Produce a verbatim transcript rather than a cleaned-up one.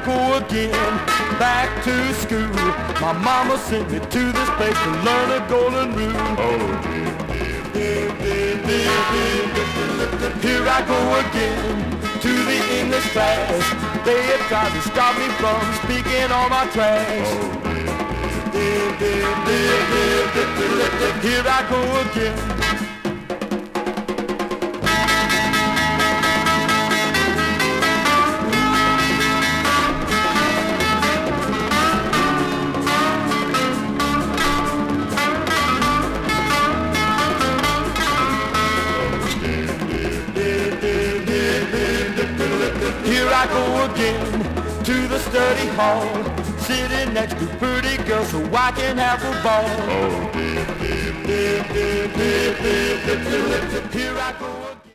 go again, back to school. My mama sent me to this place to learn a golden rule. Oh, dear, dear, dear, dear, dear. Here I go again to the English class. They have tried to stop me from speaking all my trash. Oh, dear, dear, dear, dear, dear, dear. Here I go again. Here I go again to the study hall, sitting next to pretty girls so I can have a ball. Oh, dear, dear, dear, dear, dear, dear, dear. Here I go again.